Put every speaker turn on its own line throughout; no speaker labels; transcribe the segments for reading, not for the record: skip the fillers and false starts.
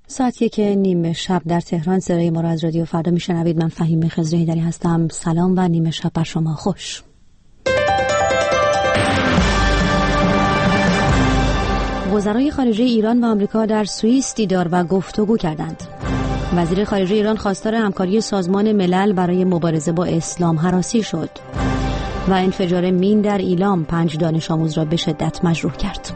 ساعت 1:30 در تهران. صدای ما را از رادیو فردا میشنوید. من فهیم خضرهیدری هستم. سلام و نیمه شب بر شما خوش. وزرای خارجه ایران و آمریکا در سوئیس دیدار و گفتگو کردند. وزیر خارجه ایران خواستار همکاری سازمان ملل برای مبارزه با اسلام هراسی شد و انفجار مین در ایلام 5 دانش آموز را به شدت مجروح کرد.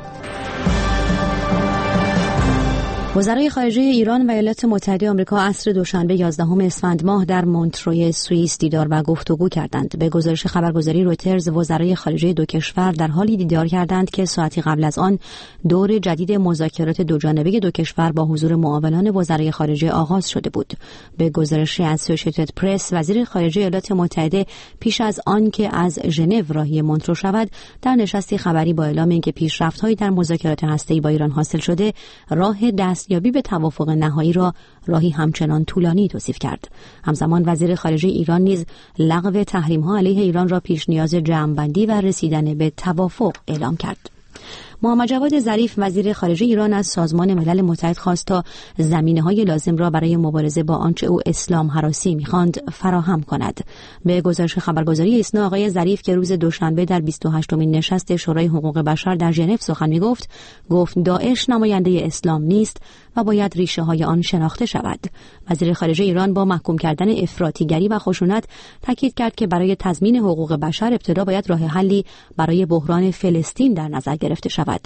وزرای خارجه ایران و ایالات متحده آمریکا عصر دوشنبه 11 اسفند ماه در مونتروی سوئیس دیدار و گفتگو کردند. به گزارش خبرگزاری رویترز، وزرای خارجه دو کشور در حالی دیدار کردند که ساعتی قبل از آن دور جدید مذاکرات دوجانبه دو کشور با حضور معاونان وزرای خارجه آغاز شده بود. به گزارش اسوسییتد پرس، وزیر خارجه ایالات متحده پیش از آن که از ژنو راهی مونترو شود، در نشستی خبری با اعلام اینکه پیشرفت‌هایی در مذاکرات هسته‌ای با ایران حاصل شده، راه دستیابی به توافق نهایی را راهی همچنان طولانی توصیف کرد. همزمان وزیر خارجه ایران نیز لغو تحریم‌ها علیه ایران را پیش نیاز جمع‌بندی و رسیدن به توافق اعلام کرد. محمد جواد ظریف، وزیر خارجه ایران، از سازمان ملل متحد خواست تا زمینه‌های لازم را برای مبارزه با آنچه او اسلام هراسی می‌خواند فراهم کند. به گزارش خبرگزاری ایسنا، آقای ظریف که روز دوشنبه در 28مین نشست شورای حقوق بشر در ژنو سخن می‌گفت، گفت داعش نماینده اسلام نیست و باید ریشه‌های آن شناخته شود. وزیر خارجه ایران با محکوم کردن افراطیگری و خشونت تاکید کرد که برای تضمین حقوق بشر ابتدا باید راه حلی برای بحران فلسطین در نظر گرفته شود.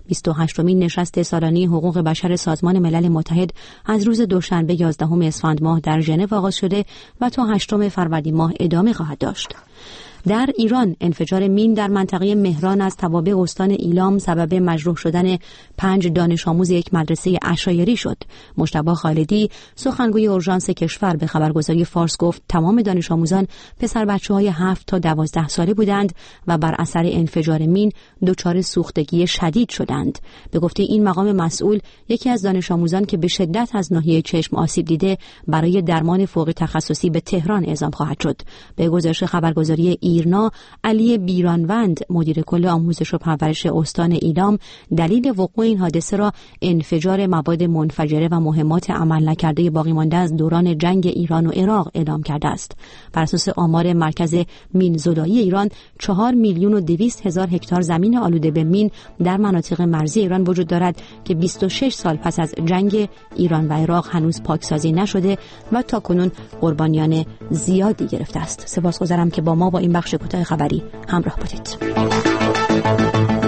28مین نشست سالانه حقوق بشر سازمان ملل متحد از روز دوشنبه 11 اسفند ماه در ژنو آغاز شده و تا 8 فروردین ماه ادامه خواهد داشت. در ایران، انفجار مین در منطقه مهران از توابع استان ایلام سبب مجروح شدن 5 دانش آموز یک مدرسه عشایری شد. مجتبی خالدی، سخنگوی اورژانس کشور، به خبرگزاری فارس گفت تمام دانش آموزان پسر بچه‌های 7 تا 12 ساله بودند و بر اثر انفجار مین دچار سوختگی شدید شدند. به گفته این مقام مسئول، یکی از دانش آموزان که به شدت از ناحیه چشم آسیب دیده برای درمان فوق تخصصی به تهران اعزام خواهد شد. به گزارش خبرگزاری ایرنا، علی بیرانوند، مدیر کل آموزش و پرورش استان ایلام، دلیل وقوع این حادثه را انفجار مواد منفجره و مهمات عمل نکرده باقی مانده از دوران جنگ ایران و عراق اعلام کرده است. بر اساس آمار مرکز مین زدایی ایران، 4,200,000 هکتار زمین آلوده به مین در مناطق مرزی ایران وجود دارد که 26 سال پس از جنگ ایران و عراق هنوز پاکسازی نشده و تاکنون قربانیان زیادی گرفته است. سپاسگزارم که با ما با این بخش کوتاه خبری همراه بودید.